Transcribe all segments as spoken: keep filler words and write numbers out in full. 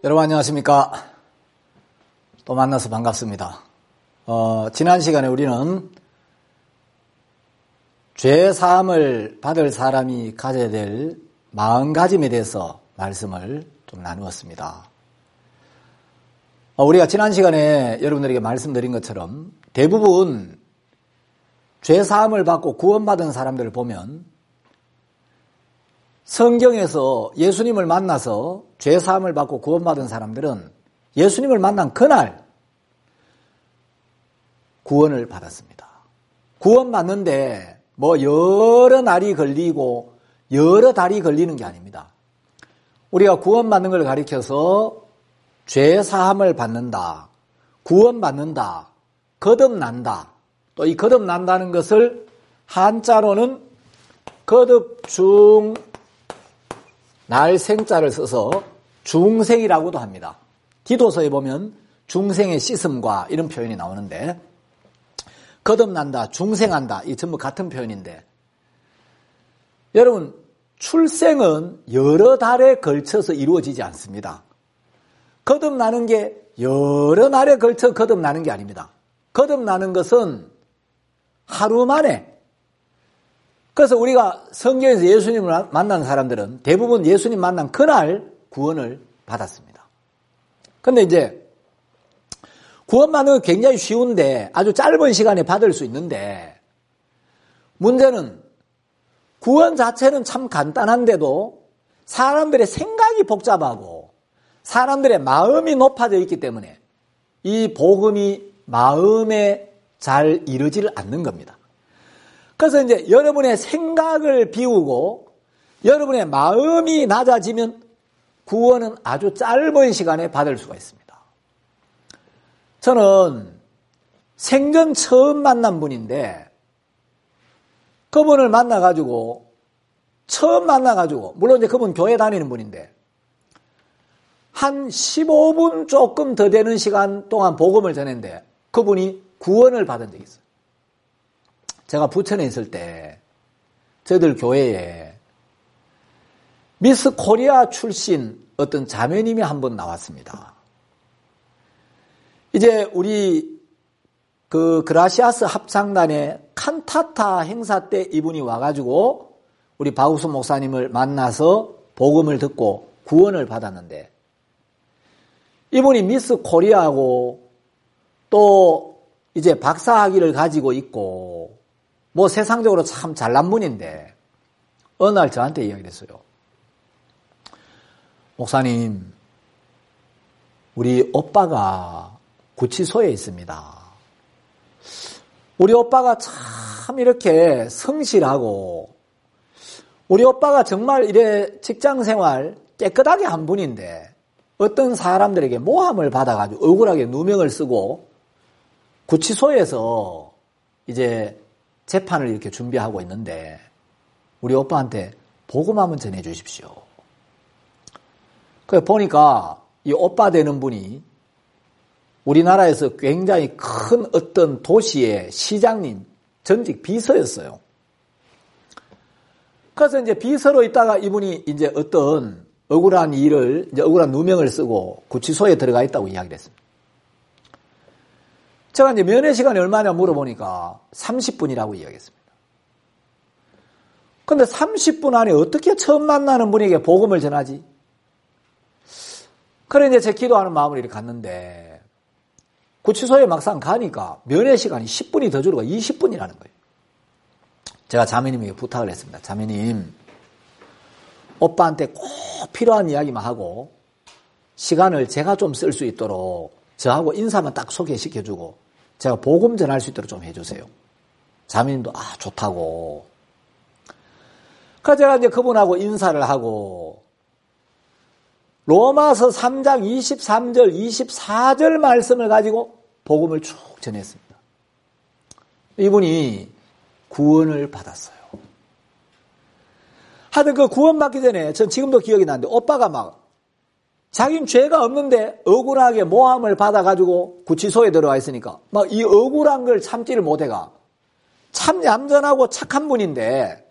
여러분 안녕하십니까? 또 만나서 반갑습니다. 어, 지난 시간에 우리는 죄 사함을 받을 사람이 가져야 될 마음가짐에 대해서 말씀을 좀 나누었습니다. 어, 우리가 지난 시간에 여러분들에게 말씀드린 것처럼 대부분 죄 사함을 받고 구원받은 사람들을 보면 성경에서 예수님을 만나서 죄 사함을 받고 구원받은 사람들은 예수님을 만난 그날 구원을 받았습니다. 구원받는데 뭐 여러 날이 걸리고 여러 달이 걸리는 게 아닙니다. 우리가 구원받는 걸 가리켜서 죄 사함을 받는다, 구원받는다, 거듭난다. 또 이 거듭난다는 것을 한자로는 거듭중 날 생자를 써서 중생이라고도 합니다. 디도서에 보면 중생의 씻음과 이런 표현이 나오는데 거듭난다, 중생한다, 이 전부 같은 표현인데 여러분 출생은 여러 달에 걸쳐서 이루어지지 않습니다. 거듭나는 게 여러 날에 걸쳐 거듭나는 게 아닙니다. 거듭나는 것은 하루 만에. 그래서 우리가 성경에서 예수님을 만난 사람들은 대부분 예수님 만난 그날 구원을 받았습니다. 그런데 이제 구원받는 건 굉장히 쉬운데 아주 짧은 시간에 받을 수 있는데 문제는 구원 자체는 참 간단한데도 사람들의 생각이 복잡하고 사람들의 마음이 높아져 있기 때문에 이 복음이 마음에 잘 이르지를 않는 겁니다. 그래서 이제 여러분의 생각을 비우고 여러분의 마음이 낮아지면 구원은 아주 짧은 시간에 받을 수가 있습니다. 저는 생전 처음 만난 분인데 그분을 만나가지고 처음 만나가지고 물론 이제 그분 교회 다니는 분인데 한 십오 분 조금 더 되는 시간 동안 복음을 전했는데 그분이 구원을 받은 적이 있어요. 제가 부천에 있을 때 저희들 교회에 미스 코리아 출신 어떤 자매님이 한 번 나왔습니다. 이제 우리 그 그라시아스 합창단의 칸타타 행사 때 이분이 와가지고 우리 박우수 목사님을 만나서 복음을 듣고 구원을 받았는데 이분이 미스 코리아고 또 이제 박사학위를 가지고 있고 뭐 세상적으로 참 잘난 분인데 어느 날 저한테 이야기를 했어요. 목사님, 우리 오빠가 구치소에 있습니다. 우리 오빠가 참 이렇게 성실하고 우리 오빠가 정말 이래 직장생활 깨끗하게 한 분인데 어떤 사람들에게 모함을 받아가지고 억울하게 누명을 쓰고 구치소에서 이제 재판을 이렇게 준비하고 있는데 우리 오빠한테 복음 한번 전해 주십시오. 그래 보니까 이 오빠 되는 분이 우리나라에서 굉장히 큰 어떤 도시의 시장님, 전직 비서였어요. 그래서 이제 비서로 있다가 이분이 이제 어떤 억울한 일을, 이제 억울한 누명을 쓰고 구치소에 들어가 있다고 이야기를 했습니다. 제가 이제 면회 시간이 얼마냐 물어보니까 삼십 분이라고 이야기했습니다. 근데 삼십 분 안에 어떻게 처음 만나는 분에게 복음을 전하지? 그래 이제 제 기도하는 마음을 이렇게 갔는데 구치소에 막상 가니까 면회 시간이 십 분이 더 줄어가 이십 분이라는 거예요. 제가 자매님에게 부탁을 했습니다. 자매님, 오빠한테 꼭 필요한 이야기만 하고 시간을 제가 좀 쓸 수 있도록 저하고 인사만 딱 소개시켜주고 제가 복음 전할 수 있도록 좀 해주세요. 자매님도 아 좋다고. 그래서 제가 이제 그분하고 인사를 하고 로마서 삼 장 이십삼 절 이십사 절 말씀을 가지고 복음을 쭉 전했습니다. 이분이 구원을 받았어요. 하여튼 그 구원받기 전에 전 지금도 기억이 나는데 오빠가 막 자기는 죄가 없는데 억울하게 모함을 받아가지고 구치소에 들어와 있으니까 막 이 억울한 걸 참지를 못해가 참 얌전하고 착한 분인데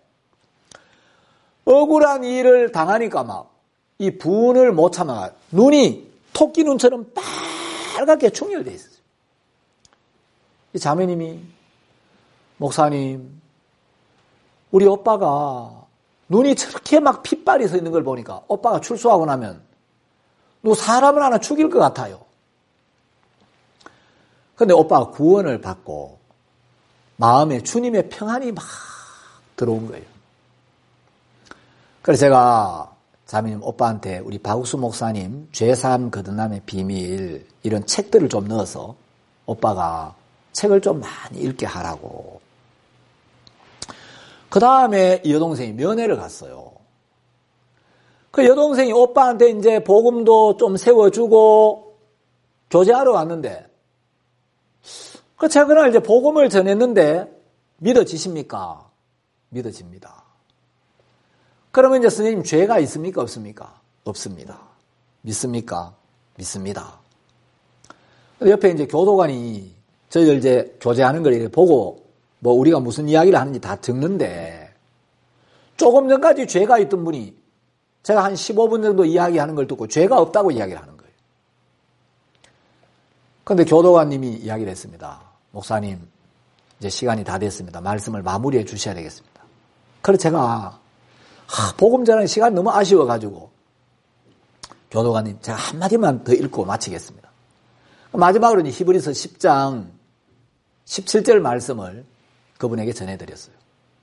억울한 일을 당하니까 막 이 분을 못 참아가 눈이 토끼 눈처럼 빨갛게 충혈되어 있었어요. 이 자매님이, 목사님, 우리 오빠가 눈이 저렇게 막 핏발이 서 있는 걸 보니까 오빠가 출소하고 나면 누구 사람을 하나 죽일 것 같아요. 그런데 오빠가 구원을 받고 마음에 주님의 평안이 막 들어온 거예요. 그래서 제가 자매님 오빠한테 우리 박욱수 목사님 죄사함 거듭남의 비밀 이런 책들을 좀 넣어서 오빠가 책을 좀 많이 읽게 하라고. 그 다음에 이 여동생이 면회를 갔어요. 그 여동생이 오빠한테 이제 복음도 좀 세워주고 교제하러 왔는데, 그 제가 그날 이제 복음을 전했는데 믿어지십니까? 믿어집니다. 그러면 이제 선생님 죄가 있습니까? 없습니까? 없습니다. 믿습니까? 믿습니다. 옆에 이제 교도관이 저희들 이제 교제하는 걸 이렇게 보고 뭐 우리가 무슨 이야기를 하는지 다 듣는데, 조금 전까지 죄가 있던 분이 제가 한 십오 분 정도 이야기하는 걸 듣고 죄가 없다고 이야기를 하는 거예요. 그런데 교도관님이 이야기를 했습니다. 목사님, 이제 시간이 다 됐습니다. 말씀을 마무리해 주셔야 되겠습니다. 그래서 제가 하, 복음 전하는 시간 너무 아쉬워가지고 교도관님 제가 한마디만 더 읽고 마치겠습니다. 마지막으로 히브리서 십 장 십칠 절 말씀을 그분에게 전해드렸어요.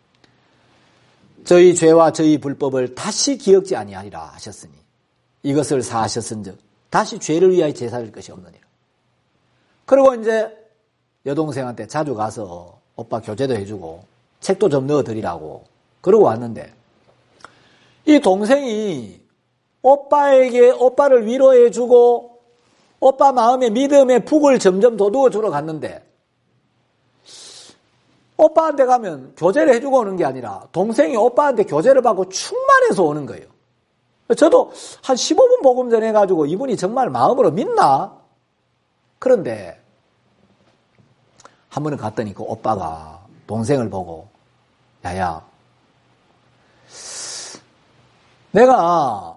저희 죄와 저희 불법을 다시 기억지 아니하리라 하셨으니 이것을 사하셨은즉 다시 죄를 위하여 제사를 것이 없느니라. 그리고 이제 여동생한테 자주 가서 오빠 교제도 해주고 책도 좀 넣어드리라고 그러고 왔는데, 이 동생이 오빠에게 오빠를 위로해주고 오빠 마음에 믿음의 북을 점점 돋우어주러 갔는데, 오빠한테 가면 교제를 해주고 오는 게 아니라 동생이 오빠한테 교제를 받고 충만해서 오는 거예요. 저도 한 십오 분 복음 전해가지고 이분이 정말 마음으로 믿나? 그런데 한 번은 갔더니 그 오빠가 동생을 보고, 야야, 내가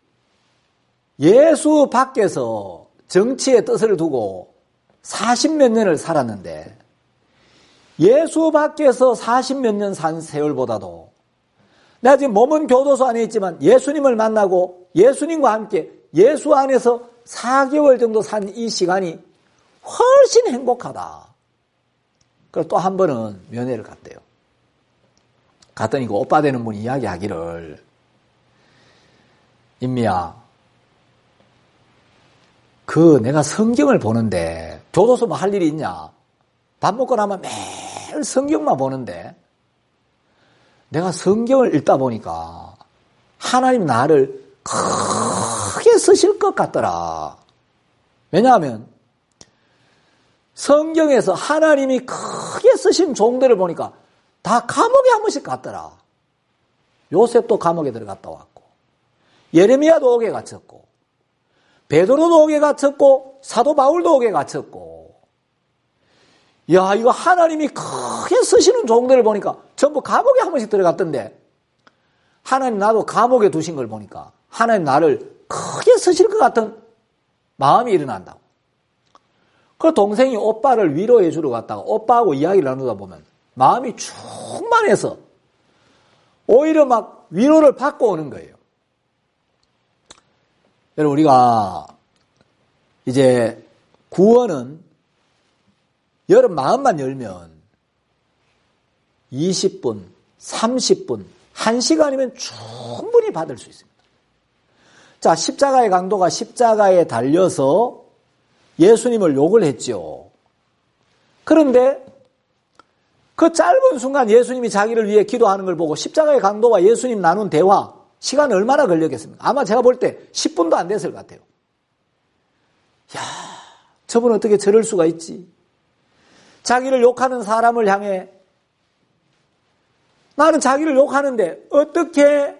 예수 밖에서 정치의 뜻을 두고 사십몇 년을 살았는데 예수 밖에서 사십몇 년 산 세월보다도 내가 지금 몸은 교도소 안에 있지만 예수님을 만나고 예수님과 함께 예수 안에서 사 개월 정도 산 이 시간이 훨씬 행복하다. 그래서 또 한 번은 면회를 갔대요. 갔더니 그 오빠 되는 분이 이야기하기를, 인미야, 그 내가 성경을 보는데 교도소 뭐 할 일이 있냐? 밥 먹고 나면 매일 성경만 보는데 내가 성경을 읽다 보니까 하나님 나를 크게 쓰실 것 같더라. 왜냐하면 성경에서 하나님이 크게 쓰신 종들을 보니까 다 감옥에 한 번씩 갔더라. 요셉도 감옥에 들어갔다 왔고, 예레미야도 옥에 갇혔고, 베드로도 옥에 갇혔고, 사도 바울도 옥에 갇혔고, 야, 이거 하나님이 크게 쓰시는 종들을 보니까 전부 감옥에 한 번씩 들어갔던데, 하나님 나도 감옥에 두신 걸 보니까 하나님 나를 크게 쓰실 것 같은 마음이 일어난다고. 그 동생이 오빠를 위로해 주러 갔다가 오빠하고 이야기를 나누다 보면 마음이 충만해서 오히려 막 위로를 받고 오는 거예요. 여러분, 우리가 이제 구원은 여러분 마음만 열면 이십 분, 삼십 분, 한 시간이면 충분히 받을 수 있습니다. 자, 십자가의 강도가 십자가에 달려서 예수님을 욕을 했죠. 그런데 그 짧은 순간 예수님이 자기를 위해 기도하는 걸 보고 십자가의 강도와 예수님 나눈 대화, 시간 얼마나 걸렸겠습니까? 아마 제가 볼 때 십 분도 안 됐을 것 같아요. 야, 저분 어떻게 저럴 수가 있지? 자기를 욕하는 사람을 향해 나는 자기를 욕하는데 어떻게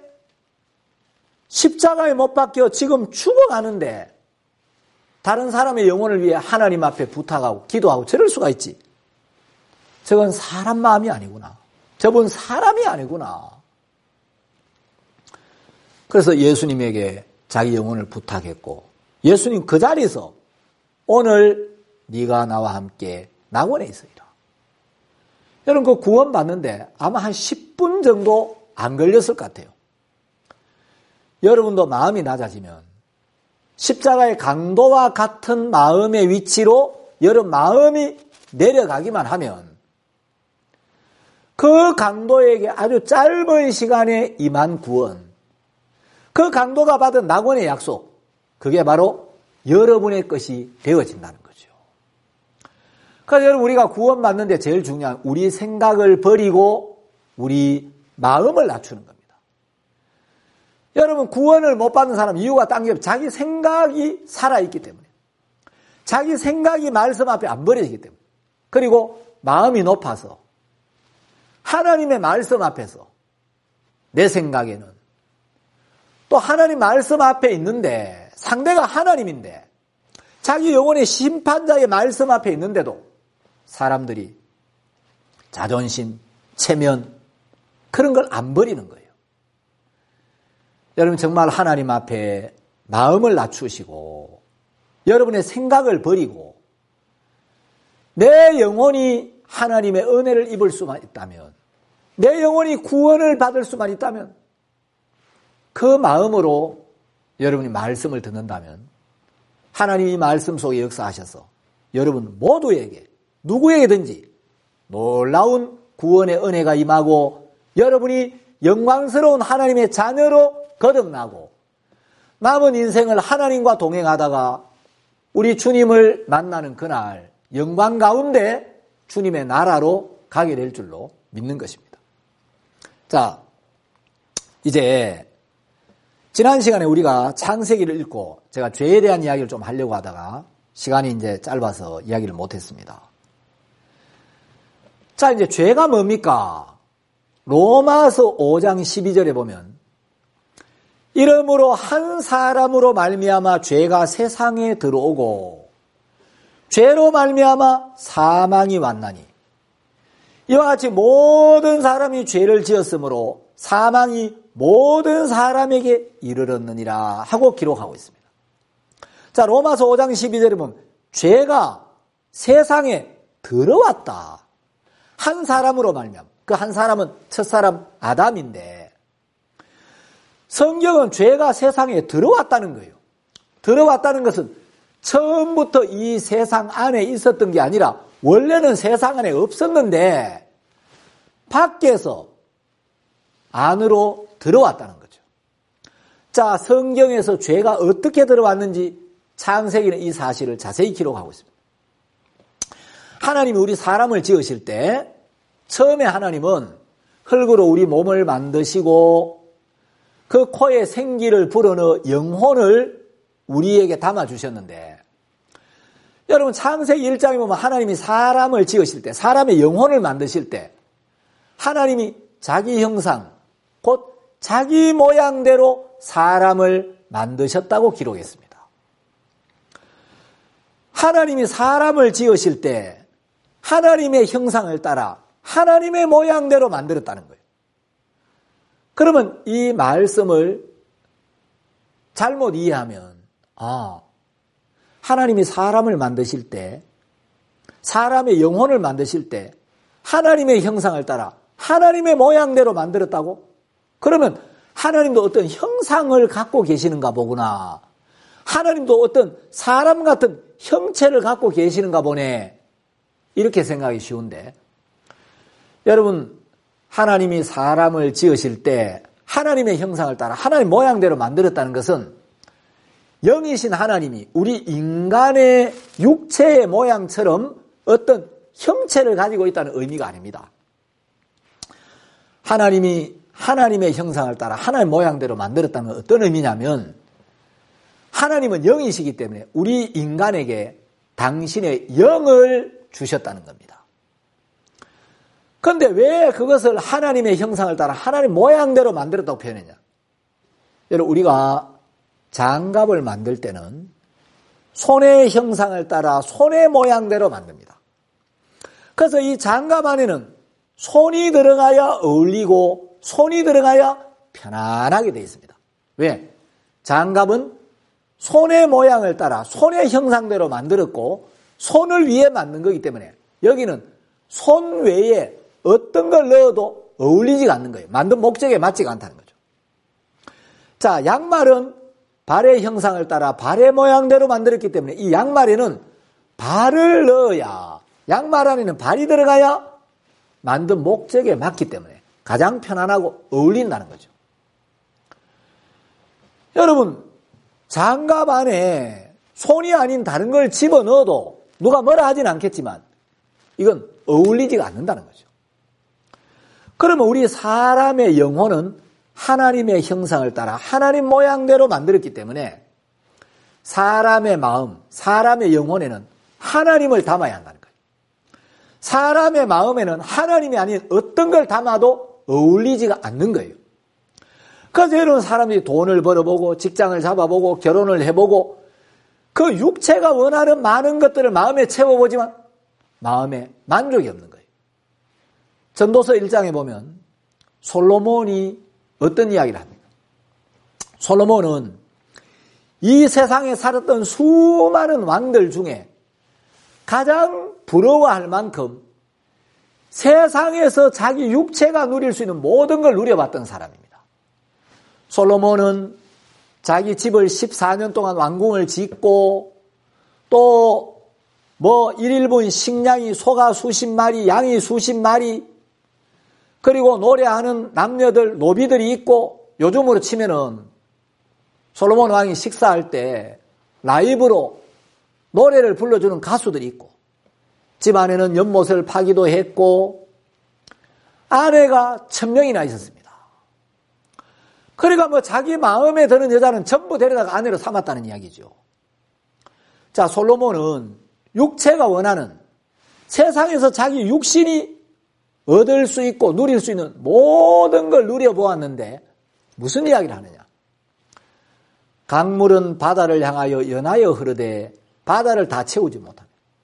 십자가에 못 박혀 지금 죽어가는데 다른 사람의 영혼을 위해 하나님 앞에 부탁하고 기도하고 저럴 수가 있지. 저건 사람 마음이 아니구나. 저분 사람이 아니구나. 그래서 예수님에게 자기 영혼을 부탁했고 예수님 그 자리에서 오늘 네가 나와 함께 낙원에 있으리라. 여러분 그 구원 받는데 아마 한 십 분 정도 안 걸렸을 것 같아요. 여러분도 마음이 낮아지면 십자가의 강도와 같은 마음의 위치로 여러분 마음이 내려가기만 하면 그 강도에게 아주 짧은 시간에 임한 구원, 그 강도가 받은 낙원의 약속, 그게 바로 여러분의 것이 되어진다는 거죠. 그래서 여러분 우리가 구원받는데 제일 중요한 우리 생각을 버리고 우리 마음을 낮추는 겁니다. 여러분 구원을 못 받는 사람 이유가 딴 게 자기 생각이 살아있기 때문에, 자기 생각이 말씀 앞에 안 버려지기 때문에, 그리고 마음이 높아서 하나님의 말씀 앞에서 내 생각에는 또 하나님 말씀 앞에 있는데 상대가 하나님인데 자기 영혼의 심판자의 말씀 앞에 있는데도 사람들이 자존심, 체면 그런 걸 안 버리는 거예요. 여러분 정말 하나님 앞에 마음을 낮추시고 여러분의 생각을 버리고 내 영혼이 하나님의 은혜를 입을 수만 있다면, 내 영혼이 구원을 받을 수만 있다면, 그 마음으로 여러분이 말씀을 듣는다면 하나님이 말씀 속에 역사하셔서 여러분 모두에게 누구에게든지 놀라운 구원의 은혜가 임하고 여러분이 영광스러운 하나님의 자녀로 거듭나고 남은 인생을 하나님과 동행하다가 우리 주님을 만나는 그날 영광 가운데 주님의 나라로 가게 될 줄로 믿는 것입니다. 자, 이제 지난 시간에 우리가 창세기를 읽고 제가 죄에 대한 이야기를 좀 하려고 하다가 시간이 이제 짧아서 이야기를 못했습니다. 자, 이제 죄가 뭡니까? 로마서 오 장 십이 절에 보면 이러므로 한 사람으로 말미암아 죄가 세상에 들어오고 죄로 말미암아 사망이 왔나니 이와 같이 모든 사람이 죄를 지었으므로 사망이 모든 사람에게 이르렀느니라 하고 기록하고 있습니다. 자, 로마서 오 장 십이 절에 보면 죄가 세상에 들어왔다. 한 사람으로 말미암아. 그 한 사람은 첫사람 아담인데 성경은 죄가 세상에 들어왔다는 거예요. 들어왔다는 것은 처음부터 이 세상 안에 있었던 게 아니라 원래는 세상 안에 없었는데 밖에서 안으로 들어왔다는 거죠. 자, 성경에서 죄가 어떻게 들어왔는지 창세기는 이 사실을 자세히 기록하고 있습니다. 하나님이 우리 사람을 지으실 때 처음에 하나님은 흙으로 우리 몸을 만드시고 그 코에 생기를 불어넣어 영혼을 우리에게 담아주셨는데 여러분 창세기 일 장에 보면 하나님이 사람을 지으실 때 사람의 영혼을 만드실 때 하나님이 자기 형상 곧 자기 모양대로 사람을 만드셨다고 기록했습니다. 하나님이 사람을 지으실 때 하나님의 형상을 따라 하나님의 모양대로 만들었다는 거예요. 그러면 이 말씀을 잘못 이해하면 아, 하나님이 사람을 만드실 때 사람의 영혼을 만드실 때 하나님의 형상을 따라 하나님의 모양대로 만들었다고? 그러면 하나님도 어떤 형상을 갖고 계시는가 보구나. 하나님도 어떤 사람 같은 형체를 갖고 계시는가 보네. 이렇게 생각이 쉬운데 여러분 하나님이 사람을 지으실 때 하나님의 형상을 따라 하나님 모양대로 만들었다는 것은 영이신 하나님이 우리 인간의 육체의 모양처럼 어떤 형체를 가지고 있다는 의미가 아닙니다. 하나님이 하나님의 형상을 따라 하나님 모양대로 만들었다는 건 어떤 의미냐면 하나님은 영이시기 때문에 우리 인간에게 당신의 영을 주셨다는 겁니다. 그런데 왜 그것을 하나님의 형상을 따라 하나님 모양대로 만들었다고 표현했냐? 여러분 우리가 장갑을 만들 때는 손의 형상을 따라 손의 모양대로 만듭니다. 그래서 이 장갑 안에는 손이 들어가야 어울리고 손이 들어가야 편안하게 되어 있습니다. 왜? 장갑은 손의 모양을 따라 손의 형상대로 만들었고 손을 위에 만든 거기 때문에 여기는 손 외에 어떤 걸 넣어도 어울리지가 않는 거예요. 만든 목적에 맞지가 않다는 거죠. 자, 양말은 발의 형상을 따라 발의 모양대로 만들었기 때문에 이 양말에는 발을 넣어야, 양말 안에는 발이 들어가야 만든 목적에 맞기 때문에 가장 편안하고 어울린다는 거죠. 여러분, 장갑 안에 손이 아닌 다른 걸 집어넣어도 누가 뭐라 하진 않겠지만 이건 어울리지가 않는다는 거죠. 그러면 우리 사람의 영혼은 하나님의 형상을 따라 하나님 모양대로 만들었기 때문에 사람의 마음, 사람의 영혼에는 하나님을 담아야 한다는 거예요. 사람의 마음에는 하나님이 아닌 어떤 걸 담아도 어울리지가 않는 거예요. 그래서 여러분, 사람들이 돈을 벌어보고 직장을 잡아보고 결혼을 해보고 그 육체가 원하는 많은 것들을 마음에 채워보지만 마음에 만족이 없는 거예요. 전도서 일 장에 보면 솔로몬이 어떤 이야기를 합니까? 솔로몬은 이 세상에 살았던 수많은 왕들 중에 가장 부러워할 만큼 세상에서 자기 육체가 누릴 수 있는 모든 걸 누려봤던 사람입니다. 솔로몬은 자기 집을 십사 년 동안 왕궁을 짓고 또 뭐 일일분 식량이 소가 수십 마리, 양이 수십 마리, 그리고 노래하는 남녀들, 노비들이 있고 요즘으로 치면은 솔로몬 왕이 식사할 때 라이브로 노래를 불러주는 가수들이 있고 집 안에는 연못을 파기도 했고 아내가 천 명이나 있었습니다. 그러니까 뭐 자기 마음에 드는 여자는 전부 데려다가 아내로 삼았다는 이야기죠. 자, 솔로몬은 육체가 원하는 세상에서 자기 육신이 얻을 수 있고 누릴 수 있는 모든 걸 누려보았는데 무슨 이야기를 하느냐. 강물은 바다를 향하여 연하여 흐르되 바다를 다 채우지 못하네.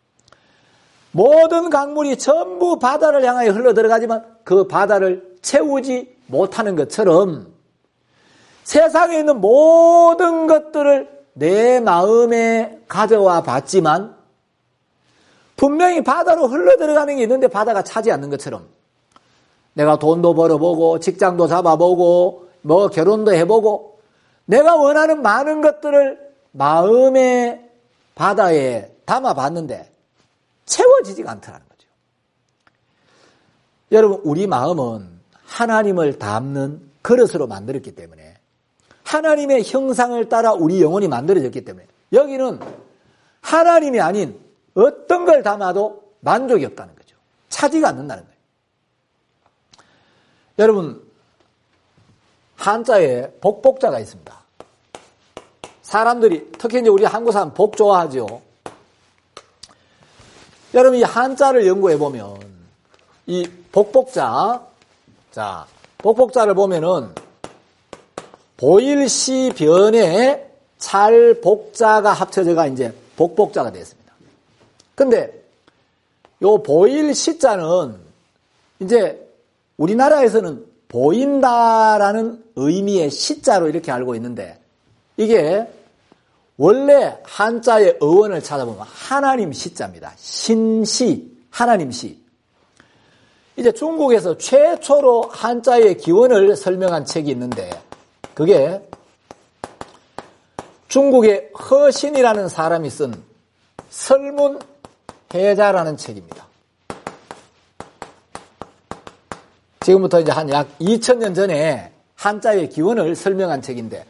모든 강물이 전부 바다를 향하여 흘러들어가지만 그 바다를 채우지 못하는 것처럼 세상에 있는 모든 것들을 내 마음에 가져와 봤지만 분명히 바다로 흘러들어가는 게 있는데 바다가 차지 않는 것처럼 내가 돈도 벌어보고 직장도 잡아보고 뭐 결혼도 해보고 내가 원하는 많은 것들을 마음의 바다에 담아봤는데 채워지지가 않더라는 거죠. 여러분, 우리 마음은 하나님을 담는 그릇으로 만들었기 때문에 하나님의 형상을 따라 우리 영혼이 만들어졌기 때문에 여기는 하나님이 아닌 어떤 걸 담아도 만족이 없다는 거죠. 차지가 않는다는 거예요. 여러분, 한자에 복복자가 있습니다. 사람들이 특히 이제 우리 한국 사람 복 좋아하죠. 여러분, 이 한자를 연구해 보면 이 복복자, 자 복복자를 보면은 보일시 변에 찰복자가 합쳐져가 이제 복복자가 됐습니다. 근데 요 보일시자는 이제 우리나라에서는 보인다라는 의미의 시자로 이렇게 알고 있는데 이게 원래 한자의 어원을 찾아보면 하나님 시자입니다. 신시, 하나님 시. 이제 중국에서 최초로 한자의 기원을 설명한 책이 있는데 그게 중국의 허신이라는 사람이 쓴 설문해자라는 책입니다. 지금부터 이제 한 약 이천 년 전에 한자의 기원을 설명한 책인데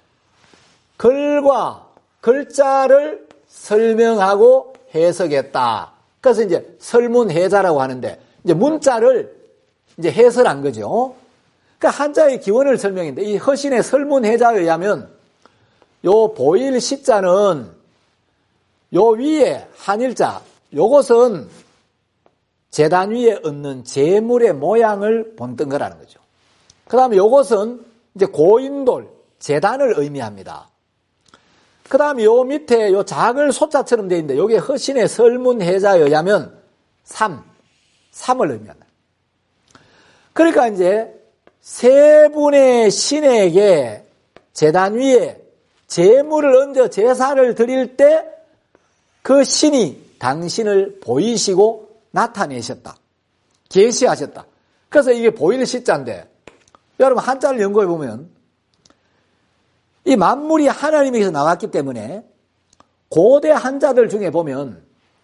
글과 글자를 설명하고 해석했다. 그래서 이제 설문해자라고 하는데 이제 문자를 이제 해설한 거죠. 그러니까 한자의 기원을 설명했는데 이 허신의 설문해자에 의하면 요 보일 시자는 요 위에 한일자 요것은 제단 위에 얹는 제물의 모양을 본뜬 거라는 거죠. 그 다음에 요것은 이제 고인돌, 제단을 의미합니다. 그 다음에 요 밑에 요 작을 소자처럼 되어 있는데 요게 허신의 설문해자에 의하면 삼, 삼을 의미한다. 그러니까 이제 세 분의 신에게 제단 위에 제물을 얹어 제사를 드릴 때 그 신이 당신을 보이시고 나타내셨다. 계시하셨다. 그래서 이게 보일 시자인데 여러분 한자를 연구해 보면 이 만물이 하나님에게서 나왔기 때문에 고대 한자들 중에 보면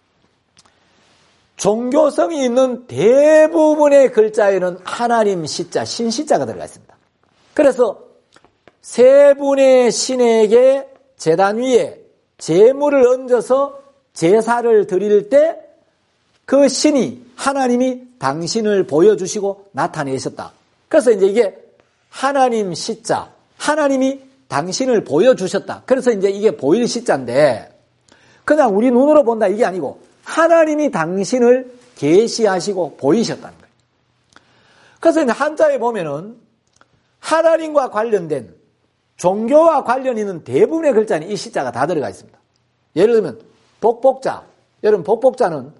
종교성이 있는 대부분의 글자에는 하나님 시자, 신시자가 들어가 있습니다. 그래서 세 분의 신에게 제단 위에 제물을 얹어서 제사를 드릴 때 그 신이 하나님이 당신을 보여주시고 나타내셨다. 그래서 이제 이게 하나님 시자, 하나님이 당신을 보여주셨다. 그래서 이제 이게 보일 시자인데 그냥 우리 눈으로 본다 이게 아니고 하나님이 당신을 계시하시고 보이셨다는 거예요. 그래서 이제 한자에 보면은 하나님과 관련된 종교와 관련 있는 대부분의 글자는 이 시자가 다 들어가 있습니다. 예를 들면 복복자, 여러분 복복자는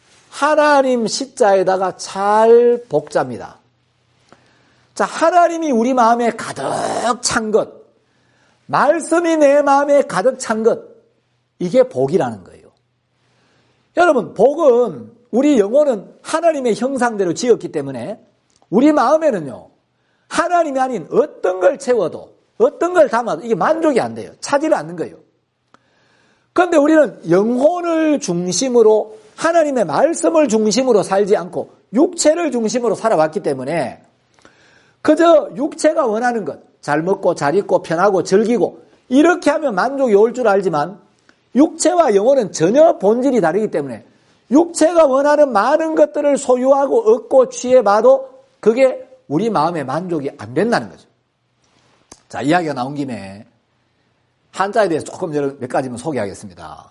하나님 시자에다가 잘 복자입니다. 자, 하나님이 우리 마음에 가득 찬 것, 말씀이 내 마음에 가득 찬 것, 이게 복이라는 거예요. 여러분, 복은 우리 영혼은 하나님의 형상대로 지었기 때문에 우리 마음에는요, 하나님이 아닌 어떤 걸 채워도 어떤 걸 담아도 이게 만족이 안 돼요. 차지를 않는 거예요. 그런데 우리는 영혼을 중심으로 하나님의 말씀을 중심으로 살지 않고 육체를 중심으로 살아왔기 때문에 그저 육체가 원하는 것, 잘 먹고 잘 입고 편하고 즐기고 이렇게 하면 만족이 올 줄 알지만 육체와 영혼은 전혀 본질이 다르기 때문에 육체가 원하는 많은 것들을 소유하고 얻고 취해봐도 그게 우리 마음의 만족이 안 된다는 거죠. 자, 이야기가 나온 김에 한자에 대해서 조금 몇 가지만 소개하겠습니다.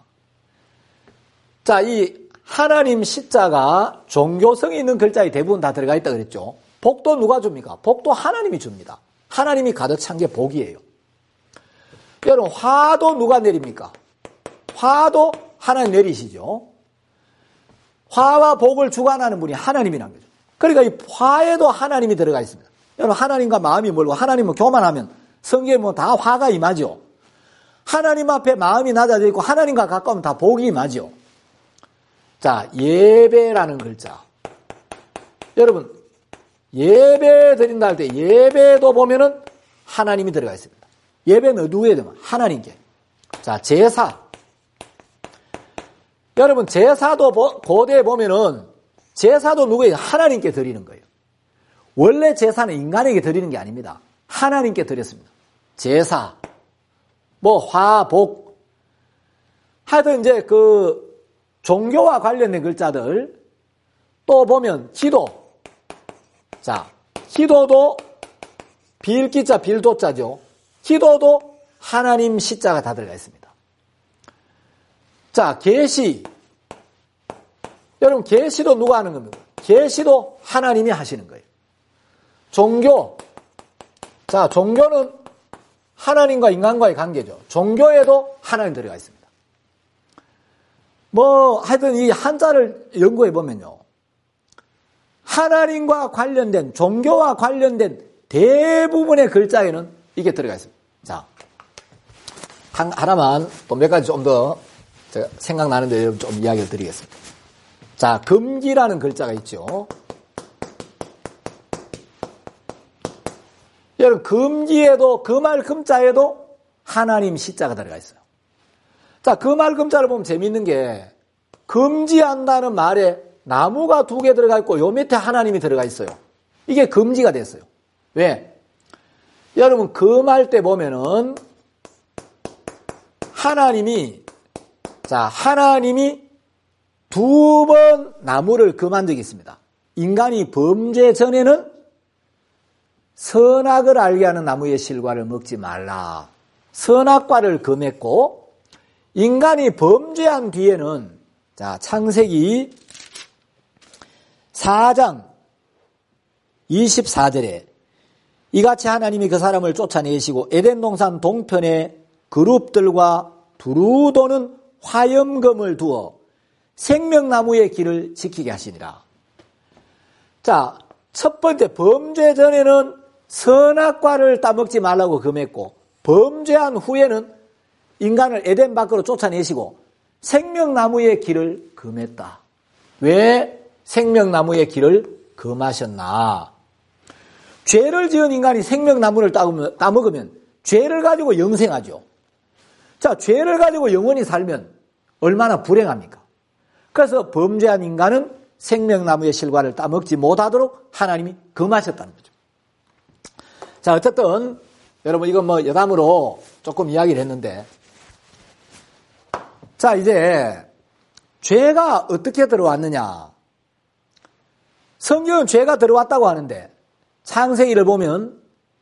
자, 이 하나님 시자가 종교성이 있는 글자에 대부분 다 들어가 있다 그랬죠. 복도 누가 줍니까? 복도 하나님이 줍니다. 하나님이 가득 찬 게 복이에요. 여러분, 화도 누가 내립니까? 화도 하나님 내리시죠. 화와 복을 주관하는 분이 하나님이란 거죠. 그러니까 이 화에도 하나님이 들어가 있습니다. 여러분, 하나님과 마음이 멀고 하나님을 교만하면 성경에 뭐 다 화가 임하죠. 하나님 앞에 마음이 낮아져 있고 하나님과 가까우면 다 복이 임하죠. 자, 예배라는 글자. 여러분, 예배 드린다 할 때 예배도 보면은 하나님이 들어가 있습니다. 예배는 누구에 되면 하나님께. 자, 제사. 여러분, 제사도 고대에 보면은 제사도 누구에게? 하나님께 드리는 거예요. 원래 제사는 인간에게 드리는 게 아닙니다. 하나님께 드렸습니다. 제사, 뭐 화, 복. 하여튼 이제 그 종교와 관련된 글자들 또 보면 기도. 자, 기도도 빌기자, 빌도자죠. 기도도 하나님 시자가 다 들어가 있습니다. 자, 계시. 여러분, 계시도 누가 하는 겁니까? 계시도 하나님이 하시는 거예요. 종교. 자, 종교는 하나님과 인간과의 관계죠. 종교에도 하나님 들어가 있습니다. 뭐 하여튼 이 한자를 연구해 보면요, 하나님과 관련된, 종교와 관련된 대부분의 글자에는 이게 들어가 있습니다. 자, 한, 하나만 또 몇 가지 좀 더 제가 생각나는데 좀 이야기를 드리겠습니다. 자, 금기라는 글자가 있죠. 여러분, 금기에도, 금알 금자에도 하나님 시자가 들어가 있어요. 자, 금알 금자를 보면 재밌는 게, 금지한다는 말에 나무가 두 개 들어가 있고, 요 밑에 하나님이 들어가 있어요. 이게 금지가 됐어요. 왜? 여러분, 금할 때 보면은, 하나님이, 자, 하나님이 두 번 나무를 금한 적이 있습니다. 인간이 범죄 전에는 선악을 알게 하는 나무의 실과를 먹지 말라. 선악과를 금했고, 인간이 범죄한 뒤에는, 자, 창세기 사 장 이십사 절에 이같이 하나님이 그 사람을 쫓아내시고 에덴 동산 동편에 그룹들과 두루 도는 화염검을 두어 생명나무의 길을 지키게 하시니라. 자, 첫 번째, 범죄 전에는 선악과를 따먹지 말라고 금했고, 범죄한 후에는 인간을 에덴 밖으로 쫓아내시고 생명나무의 길을 금했다. 왜 생명나무의 길을 금하셨나? 죄를 지은 인간이 생명나무를 따먹으면 죄를 가지고 영생하죠. 자, 죄를 가지고 영원히 살면 얼마나 불행합니까? 그래서 범죄한 인간은 생명나무의 실과를 따먹지 못하도록 하나님이 금하셨다는 거죠. 자, 어쨌든 여러분 이건 뭐 여담으로 조금 이야기를 했는데, 자, 이제 죄가 어떻게 들어왔느냐? 성경은 죄가 들어왔다고 하는데 창세기를 보면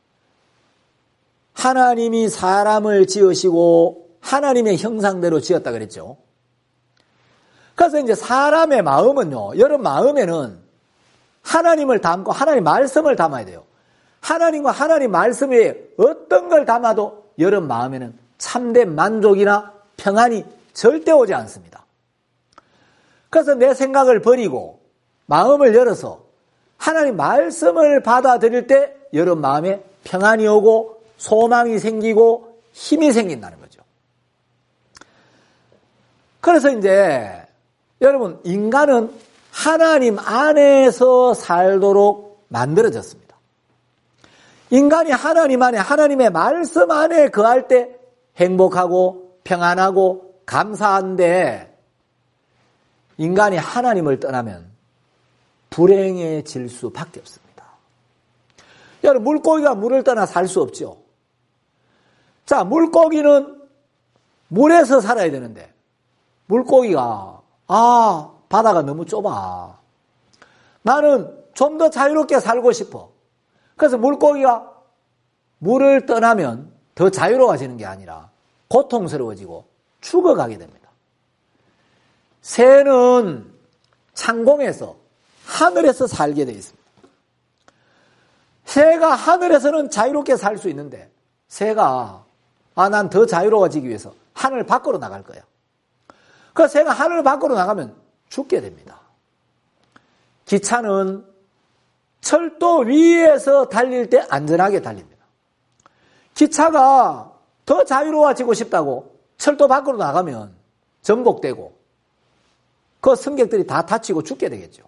하나님이 사람을 지으시고 하나님의 형상대로 지었다 그랬죠. 그래서 이제 사람의 마음은요, 여러분 마음에는 하나님을 담고 하나님 말씀을 담아야 돼요. 하나님과 하나님 말씀에 어떤 걸 담아도 여러분 마음에는 참된 만족이나 평안이 절대 오지 않습니다. 그래서 내 생각을 버리고 마음을 열어서 하나님 말씀을 받아들일 때 여러분 마음에 평안이 오고 소망이 생기고 힘이 생긴다는 거죠. 그래서 이제 여러분 인간은 하나님 안에서 살도록 만들어졌습니다. 인간이 하나님 안에 하나님의 말씀 안에 거할 때 행복하고 평안하고 감사한데, 인간이 하나님을 떠나면 불행해질 수밖에 없습니다. 여러분 물고기가 물을 떠나 살 수 없죠. 자, 물고기는 물에서 살아야 되는데 물고기가 아 바다가 너무 좁아, 나는 좀 더 자유롭게 살고 싶어. 그래서 물고기가 물을 떠나면 더 자유로워지는 게 아니라 고통스러워지고 죽어가게 됩니다. 새는 창공에서 하늘에서 살게 되어 있습니다. 새가 하늘에서는 자유롭게 살 수 있는데 새가 아, 난 더 자유로워지기 위해서 하늘 밖으로 나갈 거야. 그 새가 하늘 밖으로 나가면 죽게 됩니다. 기차는 철도 위에서 달릴 때 안전하게 달립니다. 기차가 더 자유로워지고 싶다고 철도 밖으로 나가면 전복되고 그 승객들이 다 다치고 죽게 되겠죠.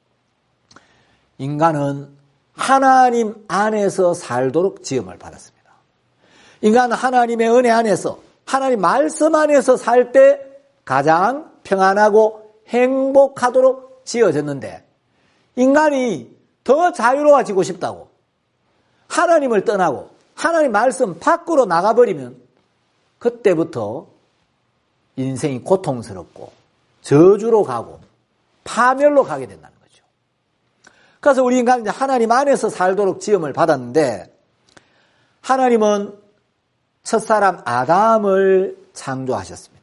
인간은 하나님 안에서 살도록 지음을 받았습니다. 인간은 하나님의 은혜 안에서 하나님 말씀 안에서 살 때 가장 평안하고 행복하도록 지어졌는데, 인간이 더 자유로워지고 싶다고 하나님을 떠나고 하나님 말씀 밖으로 나가버리면 그때부터 인생이 고통스럽고 저주로 가고 파멸로 가게 된다는 거죠. 그래서 우리 인간은 이제 하나님 안에서 살도록 지음을 받았는데, 하나님은 첫사람 아담을 창조하셨습니다.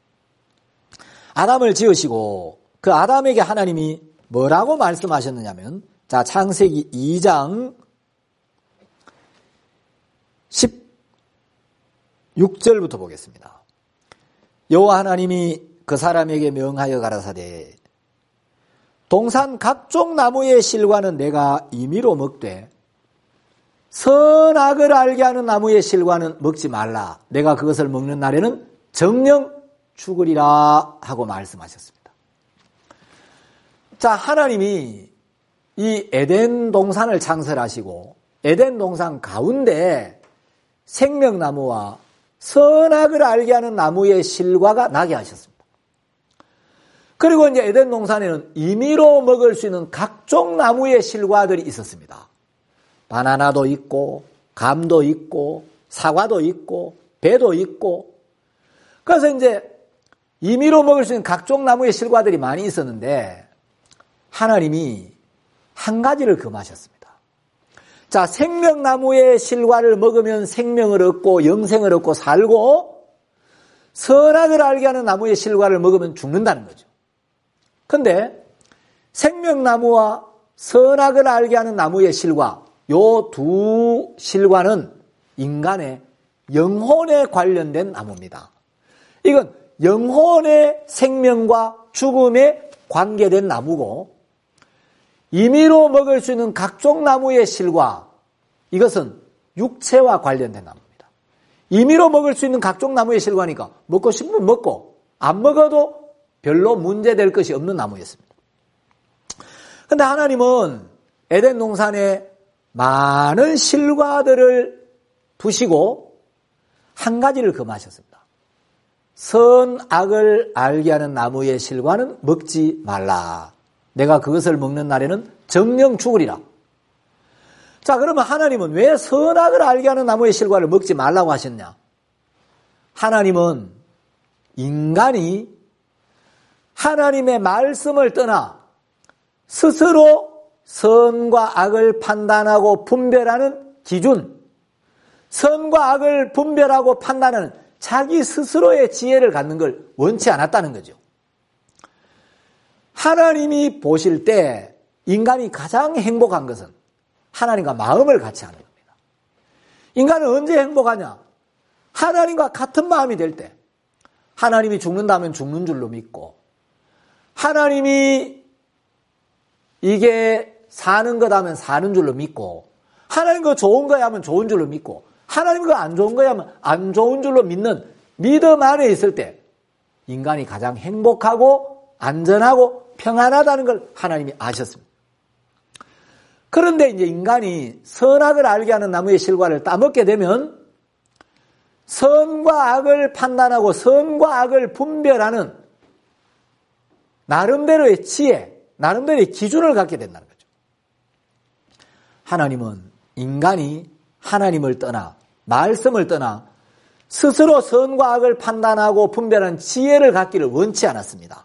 아담을 지으시고 그 아담에게 하나님이 뭐라고 말씀하셨느냐면, 자, 창세기 이 장 십육 절부터 보겠습니다. 여호와 하나님이 그 사람에게 명하여 가라사대, 동산 각종 나무의 실과는 내가 임의로 먹되 선악을 알게 하는 나무의 실과는 먹지 말라. 내가 그것을 먹는 날에는 정녕 죽으리라 하고 말씀하셨습니다. 자, 하나님이 이 에덴 동산을 창설하시고 에덴 동산 가운데 생명나무와 선악을 알게 하는 나무의 실과가 나게 하셨습니다. 그리고 이제 에덴 동산에는 임의로 먹을 수 있는 각종 나무의 실과들이 있었습니다. 바나나도 있고 감도 있고 사과도 있고 배도 있고, 그래서 이제 임의로 먹을 수 있는 각종 나무의 실과들이 많이 있었는데 하나님이 한 가지를 금하셨습니다. 자, 생명나무의 실과를 먹으면 생명을 얻고 영생을 얻고 살고, 선악을 알게 하는 나무의 실과를 먹으면 죽는다는 거죠. 근데 생명나무와 선악을 알게 하는 나무의 실과, 요 두 실과는 인간의 영혼에 관련된 나무입니다. 이건 영혼의 생명과 죽음에 관계된 나무고, 임의로 먹을 수 있는 각종 나무의 실과, 이것은 육체와 관련된 나무입니다. 임의로 먹을 수 있는 각종 나무의 실과니까 먹고 싶으면 먹고 안 먹어도 별로 문제될 것이 없는 나무였습니다. 그런데 하나님은 에덴 동산에 많은 실과들을 두시고 한 가지를 금하셨습니다. 선악을 알게 하는 나무의 실과는 먹지 말라. 내가 그것을 먹는 날에는 정령 죽으리라. 자, 그러면 하나님은 왜 선악을 알게 하는 나무의 실과를 먹지 말라고 하셨냐? 하나님은 인간이 하나님의 말씀을 떠나 스스로 선과 악을 판단하고 분별하는 기준, 선과 악을 분별하고 판단하는 자기 스스로의 지혜를 갖는 걸 원치 않았다는 거죠. 하나님이 보실 때 인간이 가장 행복한 것은 하나님과 마음을 같이 하는 겁니다. 인간은 언제 행복하냐? 하나님과 같은 마음이 될 때. 하나님이 죽는다면 죽는 줄로 믿고, 하나님이 이게 사는 거다면 사는 줄로 믿고, 하나님 거 좋은 거야 하면 좋은 줄로 믿고, 하나님 거 안 좋은 거야 하면 안 좋은 줄로 믿는 믿음 안에 있을 때 인간이 가장 행복하고 안전하고 평안하다는 걸 하나님이 아셨습니다. 그런데 이제 인간이 선악을 알게 하는 나무의 실과를 따먹게 되면 선과 악을 판단하고 선과 악을 분별하는 나름대로의 지혜, 나름대로의 기준을 갖게 된다는 거죠. 하나님은 인간이 하나님을 떠나, 말씀을 떠나 스스로 선과 악을 판단하고 분별하는 지혜를 갖기를 원치 않았습니다.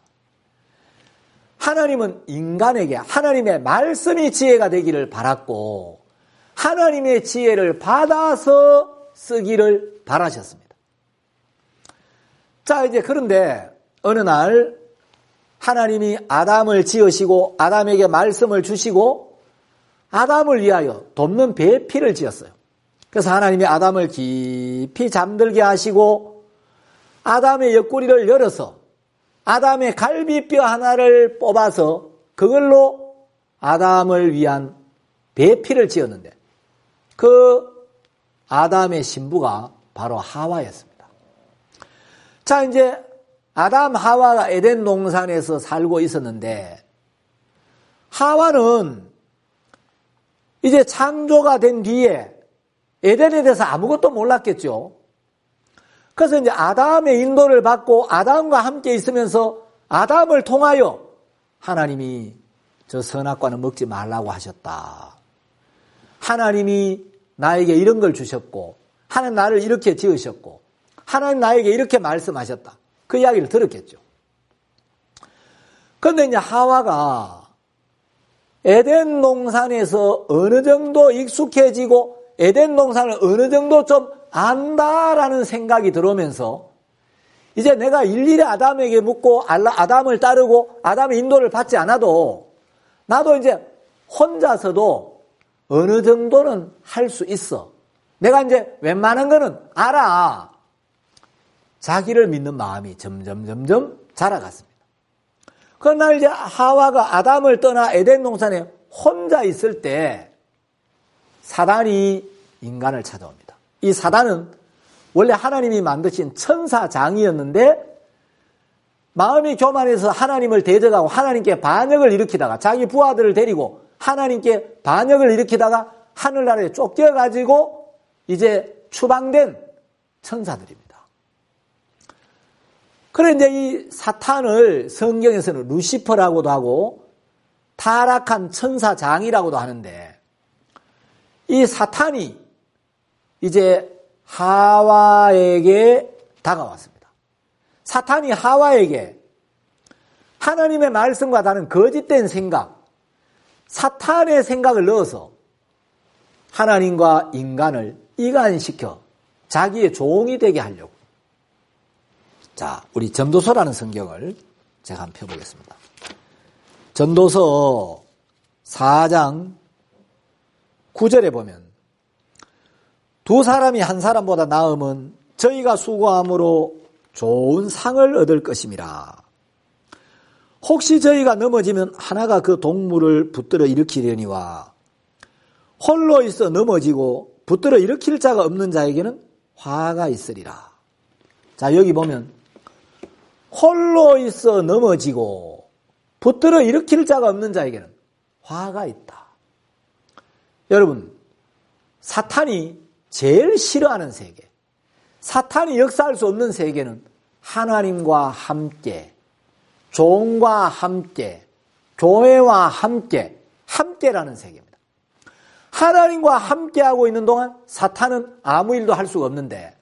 하나님은 인간에게 하나님의 말씀이 지혜가 되기를 바랐고 하나님의 지혜를 받아서 쓰기를 바라셨습니다. 자, 이제 그런데 어느 날 하나님이 아담을 지으시고 아담에게 말씀을 주시고 아담을 위하여 돕는 배필을 지었어요. 그래서 하나님이 아담을 깊이 잠들게 하시고 아담의 옆구리를 열어서 아담의 갈비뼈 하나를 뽑아서 그걸로 아담을 위한 배필을 지었는데 그 아담의 신부가 바로 하와였습니다. 자, 이제 아담 하와가 에덴 동산에서 살고 있었는데 하와는 이제 창조가 된 뒤에 에덴에 대해서 아무것도 몰랐겠죠. 그래서 이제 아담의 인도를 받고 아담과 함께 있으면서 아담을 통하여 하나님이 저 선악과는 먹지 말라고 하셨다. 하나님이 나에게 이런 걸 주셨고 하나님 나를 이렇게 지으셨고 하나님 나에게 이렇게 말씀하셨다. 그 이야기를 들었겠죠. 그런데 이제 하와가 에덴 동산에서 어느 정도 익숙해지고 에덴 동산을 어느 정도 좀 안다라는 생각이 들어오면서 이제 내가 일일이 아담에게 묻고 아담을 따르고 아담의 인도를 받지 않아도 나도 이제 혼자서도 어느 정도는 할 수 있어. 내가 이제 웬만한 거는 알아. 자기를 믿는 마음이 점점 점점 자라갔습니다. 그러나 이제 하와가 아담을 떠나 에덴 동산에 혼자 있을 때 사단이 인간을 찾아옵니다. 이 사단은 원래 하나님이 만드신 천사장이었는데 마음이 교만해서 하나님을 대적하고 하나님께 반역을 일으키다가 자기 부하들을 데리고 하나님께 반역을 일으키다가 하늘나라에 쫓겨가지고 이제 추방된 천사들입니다. 그런데 이 사탄을 성경에서는 루시퍼라고도 하고 타락한 천사장이라고도 하는데 이 사탄이 이제 하와에게 다가왔습니다. 사탄이 하와에게 하나님의 말씀과 다른 거짓된 생각, 사탄의 생각을 넣어서 하나님과 인간을 이간시켜 자기의 종이 되게 하려고. 자, 우리 전도서라는 성경을 제가 한번 펴보겠습니다. 전도서 사 장 구 절에 보면 두 사람이 한 사람보다 나음은 저희가 수고함으로 좋은 상을 얻을 것임이라. 혹시 저희가 넘어지면 하나가 그 동물을 붙들어 일으키려니와 홀로 있어 넘어지고 붙들어 일으킬 자가 없는 자에게는 화가 있으리라. 자, 여기 보면 홀로 있어 넘어지고 붙들어 일으킬 자가 없는 자에게는 화가 있다. 여러분, 사탄이 제일 싫어하는 세계, 사탄이 역사할 수 없는 세계는 하나님과 함께, 종과 함께, 교회와 함께, 함께라는 세계입니다. 하나님과 함께하고 있는 동안 사탄은 아무 일도 할 수가 없는데,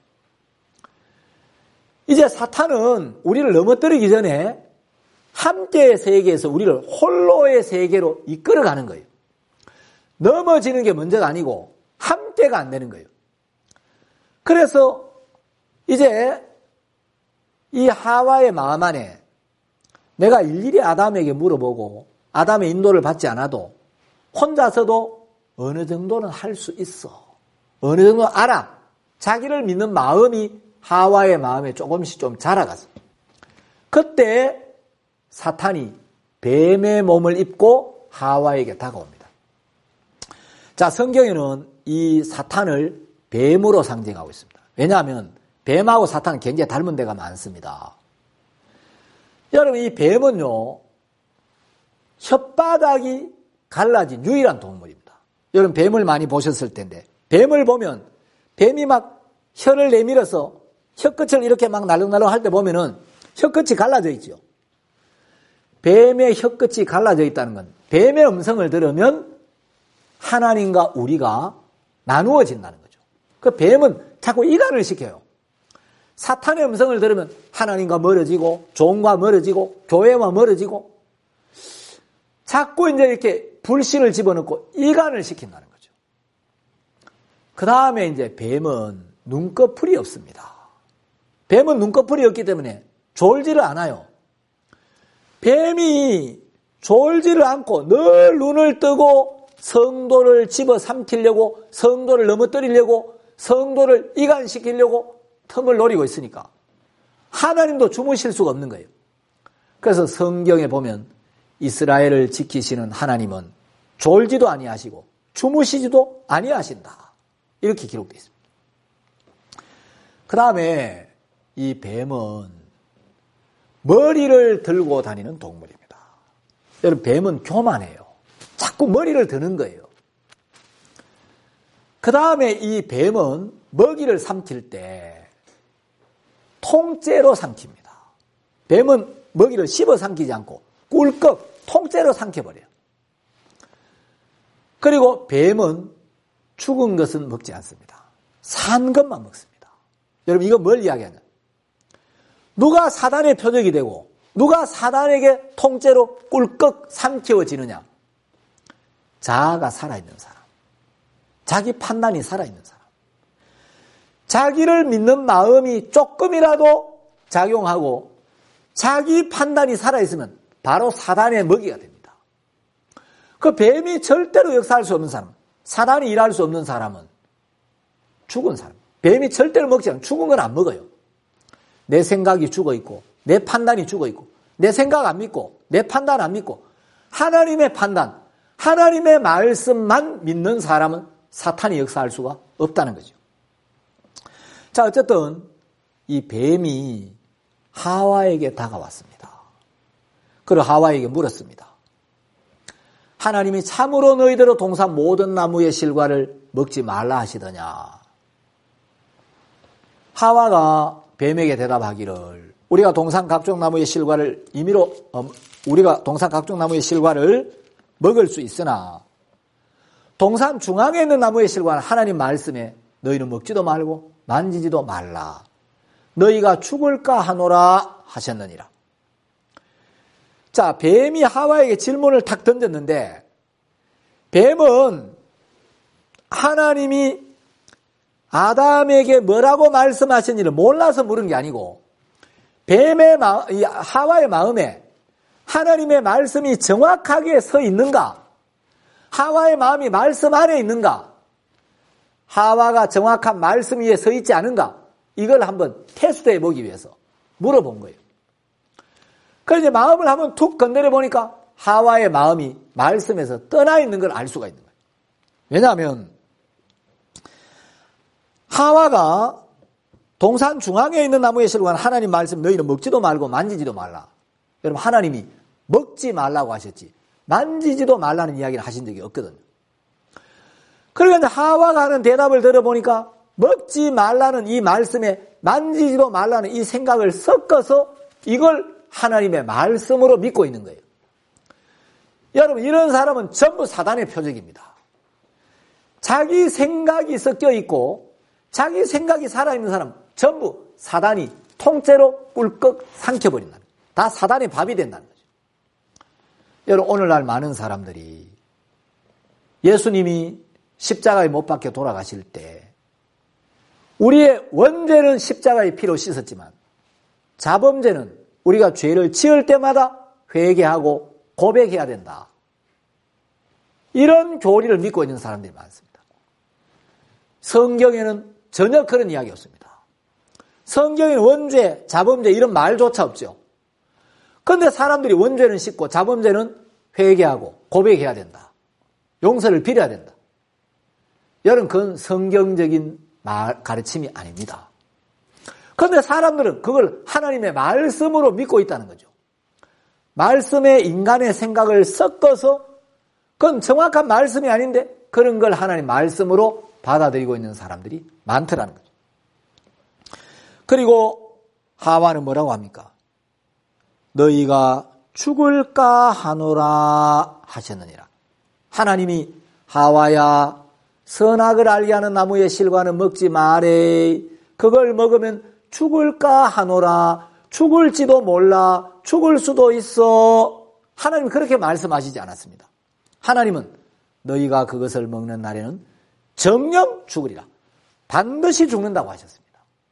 이제 사탄은 우리를 넘어뜨리기 전에 함께의 세계에서 우리를 홀로의 세계로 이끌어가는 거예요. 넘어지는 게 문제가 아니고 함께가 안 되는 거예요. 그래서 이제 이 하와의 마음 안에 내가 일일이 아담에게 물어보고 아담의 인도를 받지 않아도 혼자서도 어느 정도는 할 수 있어. 어느 정도 알아. 자기를 믿는 마음이 하와의 마음에 조금씩 좀 자라갔어. 그때 사탄이 뱀의 몸을 입고 하와에게 다가옵니다. 자, 성경에는 이 사탄을 뱀으로 상징하고 있습니다. 왜냐하면 뱀하고 사탄은 굉장히 닮은 데가 많습니다. 여러분, 이 뱀은요, 혓바닥이 갈라진 유일한 동물입니다. 여러분, 뱀을 많이 보셨을 텐데, 뱀을 보면 뱀이 막 혀를 내밀어서 혀끝을 이렇게 막 날렁날렁 할 때 보면은 혀끝이 갈라져 있죠. 뱀의 혀끝이 갈라져 있다는 건 뱀의 음성을 들으면 하나님과 우리가 나누어진다는 거죠. 그 뱀은 자꾸 이간을 시켜요. 사탄의 음성을 들으면 하나님과 멀어지고 종과 멀어지고 교회와 멀어지고 자꾸 이제 이렇게 불신을 집어넣고 이간을 시킨다는 거죠. 그 다음에 이제 뱀은 눈꺼풀이 없습니다. 뱀은 눈꺼풀이 없기 때문에 졸지를 않아요. 뱀이 졸지를 않고 늘 눈을 뜨고 성도를 집어삼키려고, 성도를 넘어뜨리려고, 성도를 이간시키려고 틈을 노리고 있으니까 하나님도 주무실 수가 없는 거예요. 그래서 성경에 보면 이스라엘을 지키시는 하나님은 졸지도 아니하시고 주무시지도 아니하신다. 이렇게 기록되어 있습니다. 그 다음에 이 뱀은 머리를 들고 다니는 동물입니다. 여러분, 뱀은 교만해요. 자꾸 머리를 드는 거예요. 그 다음에 이 뱀은 먹이를 삼킬 때 통째로 삼킵니다. 뱀은 먹이를 씹어 삼키지 않고 꿀꺽 통째로 삼켜버려요. 그리고 뱀은 죽은 것은 먹지 않습니다. 산 것만 먹습니다. 여러분, 이거 뭘 이야기하냐? 누가 사단의 표적이 되고 누가 사단에게 통째로 꿀꺽 삼키워지느냐? 자아가 살아있는 사람, 자기 판단이 살아있는 사람, 자기를 믿는 마음이 조금이라도 작용하고 자기 판단이 살아있으면 바로 사단의 먹이가 됩니다. 그 뱀이 절대로 역사할 수 없는 사람, 사단이 일할 수 없는 사람은 죽은 사람. 뱀이 절대로 먹지 않아요. 죽은 건 안 먹어요. 내 생각이 죽어있고 내 판단이 죽어있고 내 생각 안 믿고 내 판단 안 믿고 하나님의 판단, 하나님의 말씀만 믿는 사람은 사탄이 역사할 수가 없다는 거죠. 자, 어쨌든 이 뱀이 하와에게 다가왔습니다. 그리고 하와에게 물었습니다. 하나님이 참으로 너희들의 동산 모든 나무의 실과를 먹지 말라 하시더냐? 하와가 뱀에게 대답하기를, 우리가 동산 각종 나무의 실과를 임의로 어, 우리가 동산 각종 나무의 실과를 먹을 수 있으나 동산 중앙에 있는 나무의 실과는 하나님 말씀에 너희는 먹지도 말고 만지지도 말라. 너희가 죽을까 하노라 하셨느니라. 자, 뱀이 하와에게 질문을 탁 던졌는데, 뱀은 하나님이 아담에게 뭐라고 말씀하셨는지를 몰라서 물은 게 아니고, 뱀의 마, 하와의 마음에 하나님의 말씀이 정확하게 서 있는가? 하와의 마음이 말씀 안에 있는가? 하와가 정확한 말씀 위에 서 있지 않은가? 이걸 한번 테스트해 보기 위해서 물어본 거예요. 그래서 이제 마음을 한번 툭 건드려 보니까 하와의 마음이 말씀에서 떠나 있는 걸 알 수가 있는 거예요. 왜냐하면 하와가 동산 중앙에 있는 나무의 실과는 하나님 말씀 너희는 먹지도 말고 만지지도 말라. 여러분 하나님이 먹지 말라고 하셨지 만지지도 말라는 이야기를 하신 적이 없거든요. 그러니까 하와가 하는 대답을 들어보니까 먹지 말라는 이 말씀에 만지지도 말라는 이 생각을 섞어서 이걸 하나님의 말씀으로 믿고 있는 거예요. 여러분 이런 사람은 전부 사단의 표적입니다. 자기 생각이 섞여 있고 자기 생각이 살아있는 사람 전부 사단이 통째로 꿀꺽 삼켜버린다는 거예요. 다 사단의 밥이 된다는 거죠. 여러분 오늘날 많은 사람들이 예수님이 십자가에 못 박혀 돌아가실 때 우리의 원죄는 십자가의 피로 씻었지만 자범죄는 우리가 죄를 지을 때마다 회개하고 고백해야 된다. 이런 교리를 믿고 있는 사람들이 많습니다. 성경에는 전혀 그런 이야기 없습니다. 성경에는 원죄, 자범죄 이런 말조차 없죠. 그런데 사람들이 원죄는 씻고 자범죄는 회개하고 고백해야 된다. 용서를 빌어야 된다. 여러분 그건 성경적인 말, 가르침이 아닙니다. 그런데 사람들은 그걸 하나님의 말씀으로 믿고 있다는 거죠. 말씀에 인간의 생각을 섞어서 그건 정확한 말씀이 아닌데 그런 걸 하나님 말씀으로 받아들이고 있는 사람들이 많더라는 거죠. 그리고 하와는 뭐라고 합니까? 너희가 죽을까 하노라 하셨느니라. 하나님이 하와야 선악을 알게 하는 나무의 실과는 먹지 마래. 그걸 먹으면 죽을까 하노라. 죽을지도 몰라. 죽을 수도 있어. 하나님 그렇게 말씀하시지 않았습니다. 하나님은 너희가 그것을 먹는 날에는 정녕 죽으리라. 반드시 죽는다고 하셨습니다.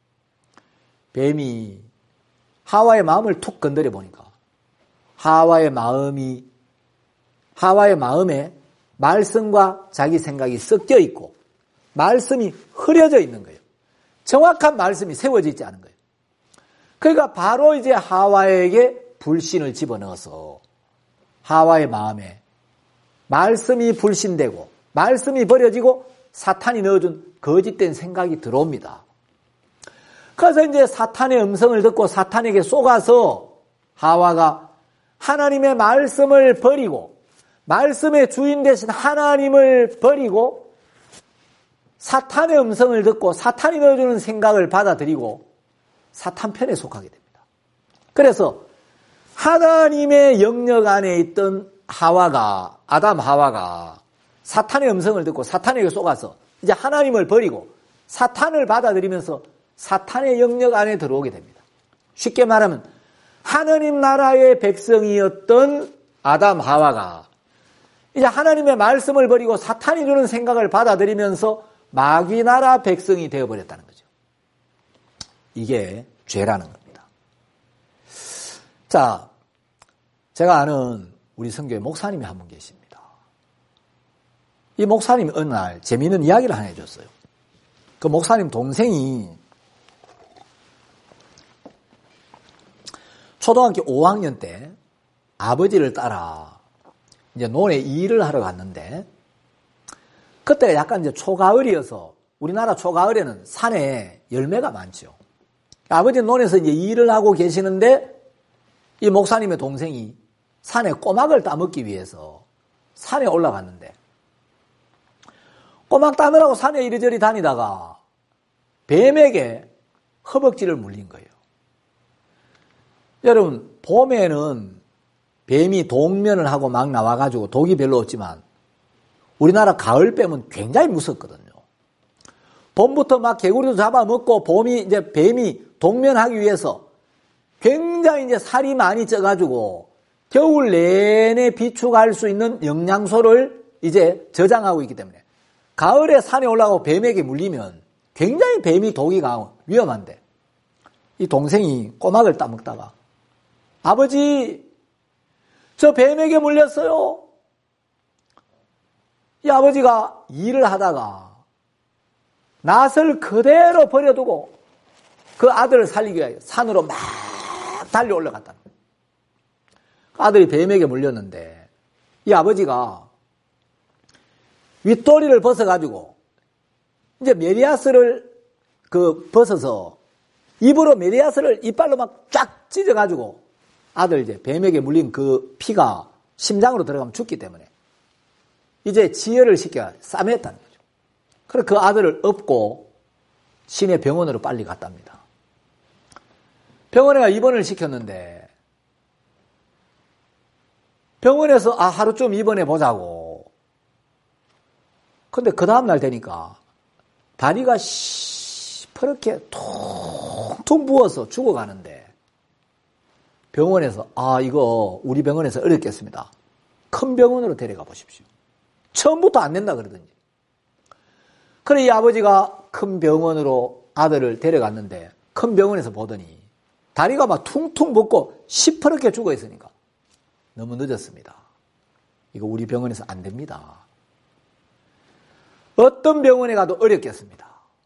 뱀이 하와의 마음을 툭 건드려 보니까 하와의 마음이 하와의 마음에 말씀과 자기 생각이 섞여 있고 말씀이 흐려져 있는 거예요. 정확한 말씀이 세워져 있지 않은 거예요. 그러니까 바로 이제 하와에게 불신을 집어넣어서 하와의 마음에 말씀이 불신되고 말씀이 버려지고 사탄이 넣어준 거짓된 생각이 들어옵니다. 그래서 이제 사탄의 음성을 듣고 사탄에게 속아서 하와가 하나님의 말씀을 버리고 말씀의 주인 되신 하나님을 버리고 사탄의 음성을 듣고 사탄이 넣어주는 생각을 받아들이고 사탄 편에 속하게 됩니다. 그래서 하나님의 영역 안에 있던 하와가 아담 하와가 사탄의 음성을 듣고 사탄에게 속아서 이제 하나님을 버리고 사탄을 받아들이면서 사탄의 영역 안에 들어오게 됩니다. 쉽게 말하면 하나님 나라의 백성이었던 아담 하와가 이제 하나님의 말씀을 버리고 사탄이 주는 생각을 받아들이면서 마귀 나라 백성이 되어버렸다는 거죠. 이게 죄라는 겁니다. 자, 제가 아는 우리 선교회 목사님이 한 분 계십니다. 이 목사님이 어느 날 재미있는 이야기를 하나 해줬어요. 그 목사님 동생이 초등학교 오 학년 때 아버지를 따라 이제 논에 일을 하러 갔는데 그때가 약간 이제 초가을이어서 우리나라 초가을에는 산에 열매가 많죠. 아버지 논에서 이제 일을 하고 계시는데 이 목사님의 동생이 산에 꼬막을 따먹기 위해서 산에 올라갔는데 꼬막 따느라고 산에 이리저리 다니다가 뱀에게 허벅지를 물린 거예요. 여러분 봄에는 뱀이 동면을 하고 막 나와가지고 독이 별로 없지만 우리나라 가을 뱀은 굉장히 무섭거든요. 봄부터 막 개구리도 잡아먹고 봄이 이제 뱀이 동면하기 위해서 굉장히 이제 살이 많이 쪄가지고 겨울 내내 비축할 수 있는 영양소를 이제 저장하고 있기 때문에 가을에 산에 올라가고 뱀에게 물리면 굉장히 뱀이 독이 강하고 위험한데 이 동생이 꼬막을 따먹다가 아버지 저 뱀에게 물렸어요. 이 아버지가 일을 하다가 낫을 그대로 버려두고 그 아들을 살리기 위해 산으로 막 달려 올라갔다. 아들이 뱀에게 물렸는데 이 아버지가 윗도리를 벗어가지고 이제 메리아스를 그 벗어서 입으로 메리아스를 이빨로 막 쫙 찢어가지고 아들 이제 뱀에게 물린 그 피가 심장으로 들어가면 죽기 때문에 이제 지혈을 시켜 싸매했다는 거죠. 그래서 그 아들을 업고 시내 병원으로 빨리 갔답니다. 병원에 입원을 시켰는데 병원에서 아 하루쯤 입원해 보자고. 근데 그 다음날 되니까 다리가 시퍼렇게 퉁퉁 부어서 죽어가는데 병원에서 아 이거 우리 병원에서 어렵겠습니다. 큰 병원으로 데려가 보십시오. 처음부터 안 된다 그러더니. 그래 이 아버지가 큰 병원으로 아들을 데려갔는데 큰 병원에서 보더니 다리가 막 퉁퉁 붓고 시퍼렇게 죽어 있으니까 너무 늦었습니다. 이거 우리 병원에서 안 됩니다. 어떤 병원에 가도 어렵겠습니다.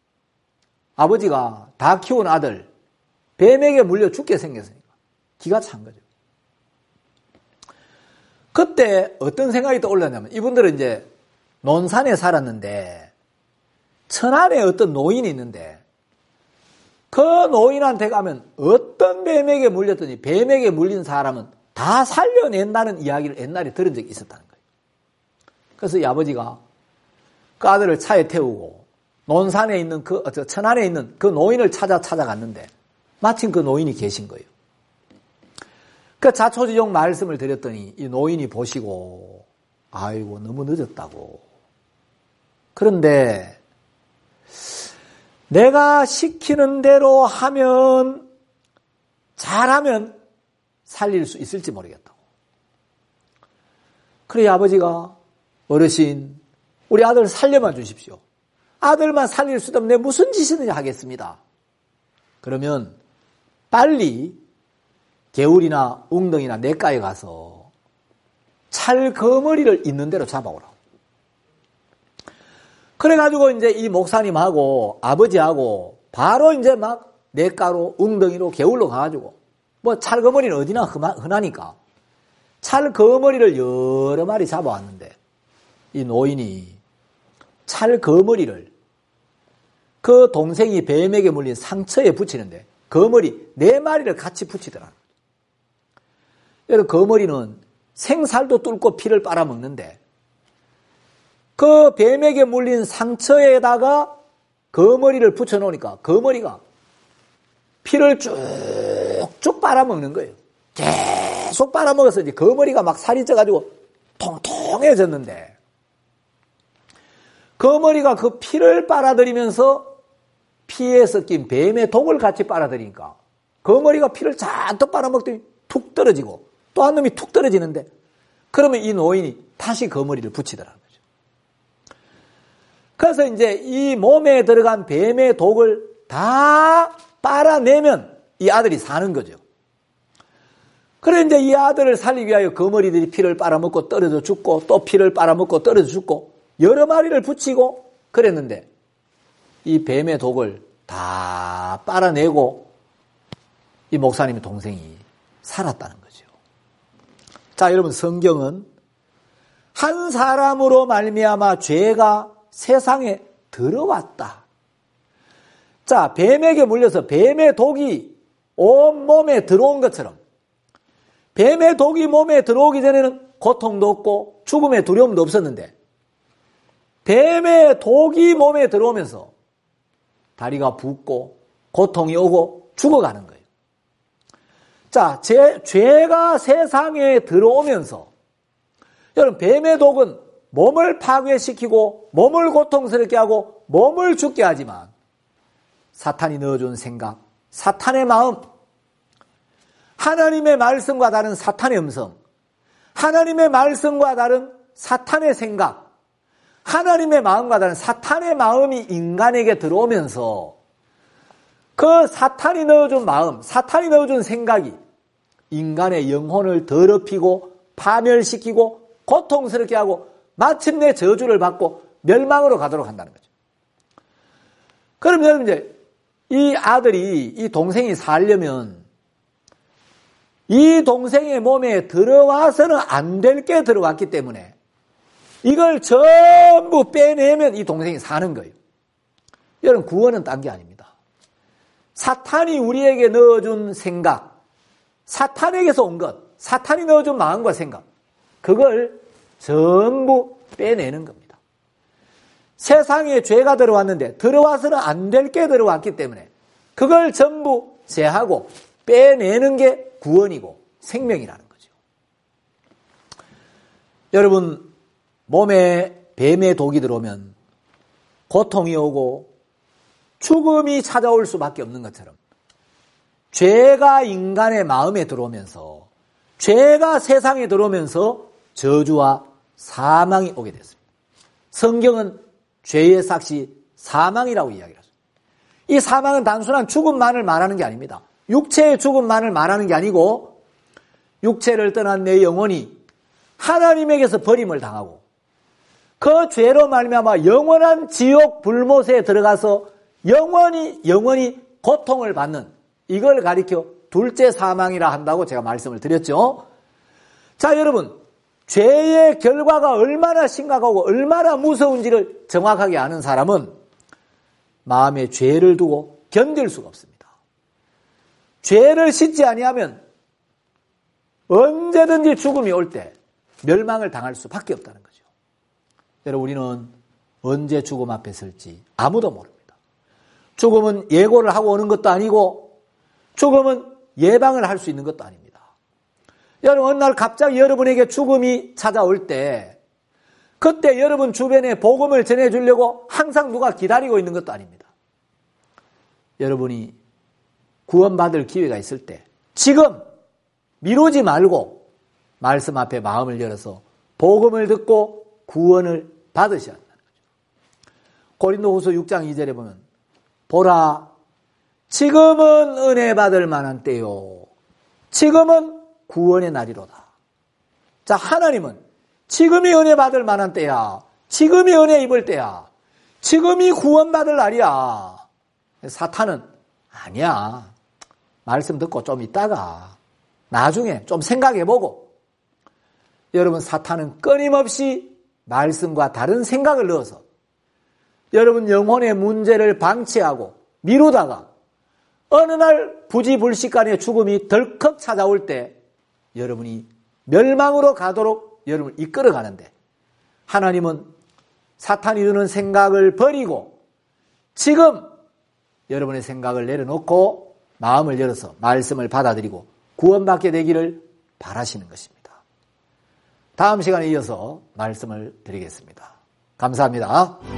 아버지가 다 키운 아들 뱀에게 물려 죽게 생겼으니까 기가 찬 거죠. 그때 어떤 생각이 떠올랐냐면 이분들은 이제 논산에 살았는데 천안에 어떤 노인이 있는데 그 노인한테 가면 어떤 뱀에게 물렸더니 뱀에게 물린 사람은 다 살려낸다는 이야기를 옛날에 들은 적이 있었다는 거예요. 그래서 이 아버지가 그 아들을 차에 태우고 논산에 있는 그 천안에 있는 그 노인을 찾아 찾아갔는데 마침 그 노인이 계신 거예요. 그 자초지종 말씀을 드렸더니 이 노인이 보시고 아이고 너무 늦었다고. 그런데 내가 시키는 대로 하면 잘하면 살릴 수 있을지 모르겠다고. 그래 아버지가 어르신 우리 아들 살려만 주십시오. 아들만 살릴 수 있다면 내가 무슨 짓이든지 하겠습니다. 그러면 빨리 개울이나 웅덩이나 냇가에 가서 찰 거머리를 있는 대로 잡아오라고. 그래가지고 이제 이 목사님하고 아버지하고 바로 이제 막 냇가로 웅덩이로 개울로 가가지고 뭐 찰거머리는 어디나 흔하니까 찰거머리를 여러 마리 잡아왔는데 이 노인이 찰거머리를 그 동생이 뱀에게 물린 상처에 붙이는데 거머리 네 마리를 같이 붙이더라. 여러분 거머리는 생살도 뚫고 피를 빨아먹는데 그 뱀에게 물린 상처에다가 거머리를 붙여놓으니까 거머리가 피를 쭉쭉 빨아먹는 거예요. 계속 빨아먹어서 이제 거머리가 막 살이 쪄가지고 통통해졌는데 거머리가 그 피를 빨아들이면서 피에 섞인 뱀의 독을 같이 빨아들이니까 거머리가 피를 잔뜩 빨아먹더니 툭 떨어지고 또 한 놈이 툭 떨어지는데 그러면 이 노인이 다시 거머리를 붙이더라는 거죠. 그래서 이제 이 몸에 들어간 뱀의 독을 다 빨아내면 이 아들이 사는 거죠. 그래 이제 이 아들을 살리기 위하여 거머리들이 피를 빨아먹고 떨어져 죽고 또 피를 빨아먹고 떨어져 죽고 여러 마리를 붙이고 그랬는데 이 뱀의 독을 다 빨아내고 이 목사님의 동생이 살았다는 거죠. 자, 여러분 성경은 한 사람으로 말미암아 죄가 세상에 들어왔다. 자, 뱀에게 물려서 뱀의 독이 온 몸에 들어온 것처럼 뱀의 독이 몸에 들어오기 전에는 고통도 없고 죽음의 두려움도 없었는데 뱀의 독이 몸에 들어오면서 다리가 붓고 고통이 오고 죽어가는 거예요. 자, 제, 죄가 세상에 들어오면서 여러분 뱀의 독은 몸을 파괴시키고 몸을 고통스럽게 하고 몸을 죽게 하지만 사탄이 넣어준 생각, 사탄의 마음, 하나님의 말씀과 다른 사탄의 음성, 하나님의 말씀과 다른 사탄의 생각, 하나님의 마음과 다른 사탄의 마음이 인간에게 들어오면서 그 사탄이 넣어준 마음, 사탄이 넣어준 생각이 인간의 영혼을 더럽히고 파멸시키고 고통스럽게 하고 마침내 저주를 받고 멸망으로 가도록 한다는 거죠. 그럼 여러분 이제 이 아들이, 이 동생이 살려면 이 동생의 몸에 들어와서는 안 될 게 들어왔기 때문에 이걸 전부 빼내면 이 동생이 사는 거예요. 여러분 구원은 딴 게 아닙니다. 사탄이 우리에게 넣어준 생각, 사탄에게서 온 것, 사탄이 넣어준 마음과 생각, 그걸 전부 빼내는 겁니다. 세상에 죄가 들어왔는데 들어와서는 안 될 게 들어왔기 때문에 그걸 전부 제하고 빼내는 게 구원이고 생명이라는 거죠. 여러분, 몸에 뱀의 독이 들어오면 고통이 오고 죽음이 찾아올 수밖에 없는 것처럼 죄가 인간의 마음에 들어오면서, 죄가 세상에 들어오면서 저주와 사망이 오게 됐습니다. 성경은 죄의 삭시 사망이라고 이야기를 하죠. 이 사망은 단순한 죽음만을 말하는 게 아닙니다. 육체의 죽음만을 말하는 게 아니고 육체를 떠난 내 영혼이 하나님에게서 버림을 당하고 그 죄로 말미암아 영원한 지옥 불못에 들어가서 영원히 영원히 고통을 받는, 이걸 가리켜 둘째 사망이라 한다고 제가 말씀을 드렸죠. 자, 여러분, 죄의 결과가 얼마나 심각하고 얼마나 무서운지를 정확하게 아는 사람은 마음에 죄를 두고 견딜 수가 없습니다. 죄를 씻지 아니하면 언제든지 죽음이 올 때 멸망을 당할 수밖에 없다는 거죠. 여러분, 우리는 언제 죽음 앞에 설지 아무도 모릅니다. 죽음은 예고를 하고 오는 것도 아니고 죽음은 예방을 할 수 있는 것도 아닙니다. 여러분, 어느 날 갑자기 여러분에게 죽음이 찾아올 때 그때 여러분 주변에 복음을 전해주려고 항상 누가 기다리고 있는 것도 아닙니다. 여러분이 구원받을 기회가 있을 때 지금 미루지 말고 말씀 앞에 마음을 열어서 복음을 듣고 구원을 받으셔야 한다는 거죠. 고린도후서 육 장 이 절에 보면 보라, 지금은 은혜 받을 만한 때요, 지금은 구원의 날이로다. 자, 하나님은 지금이 은혜 받을 만한 때야, 지금이 은혜 입을 때야, 지금이 구원받을 날이야. 사탄은 아니야, 말씀 듣고 좀 있다가 나중에 좀 생각해보고. 여러분, 사탄은 끊임없이 말씀과 다른 생각을 넣어서 여러분 영혼의 문제를 방치하고 미루다가 어느 날 부지불식간의 죽음이 덜컥 찾아올 때 여러분이 멸망으로 가도록 여러분을 이끌어가는데, 하나님은 사탄이 주는 생각을 버리고 지금 여러분의 생각을 내려놓고 마음을 열어서 말씀을 받아들이고 구원받게 되기를 바라시는 것입니다. 다음 시간에 이어서 말씀을 드리겠습니다. 감사합니다.